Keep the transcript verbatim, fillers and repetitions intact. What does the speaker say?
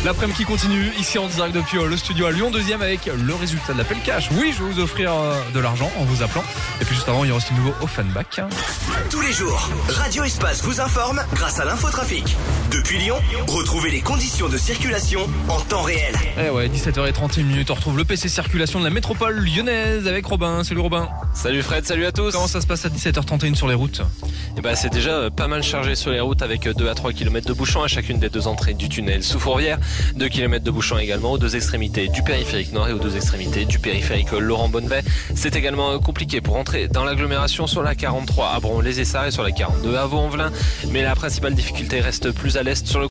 L'après-midi qui continue, ici en direct depuis le studio à Lyon deuxième avec le résultat de l'appel cash. Oui, je vais vous offrir de l'argent en vous appelant. Et puis juste avant, il y aura aussi le nouveau Offenbach. Tous les jours, Radio Espace vous informe grâce à l'infotrafic. Depuis Lyon, retrouvez les conditions de circulation en temps réel. Eh ouais, dix-sept heures trente et un, on retrouve le P C circulation de la métropole lyonnaise avec Robin. Salut Robin. Salut Fred, salut à tous. Comment ça se passe à dix-sept heures trente et un sur les routes? Eh ben, c'est déjà pas mal chargé sur les routes avec deux à trois kilomètres de bouchons à chacune des deux entrées du tunnel sous Fourvière. deux kilomètres de bouchons également aux deux extrémités du périphérique nord et aux deux extrémités du périphérique Laurent-Bonnevet. C'est également compliqué pour entrer dans l'agglomération sur la quarante-trois à Bron-les-Essarts et sur la quarante-deux à Vaux-en-Velin. Mais la principale difficulté reste plus à l'est sur le